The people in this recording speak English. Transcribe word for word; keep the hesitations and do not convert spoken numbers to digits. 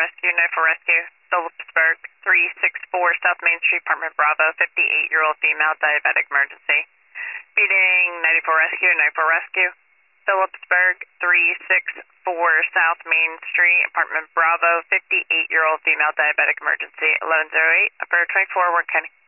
Rescue, nine four Rescue, Phillipsburg, three six four South Main Street, Apartment Bravo, fifty-eight-year-old female, diabetic emergency. Feeding ninety-four Rescue, nine four Rescue, Phillipsburg, three six four South Main Street, Apartment Bravo, fifty-eight-year-old female, diabetic emergency, eleven oh eight, Upper twenty-four, Warren County.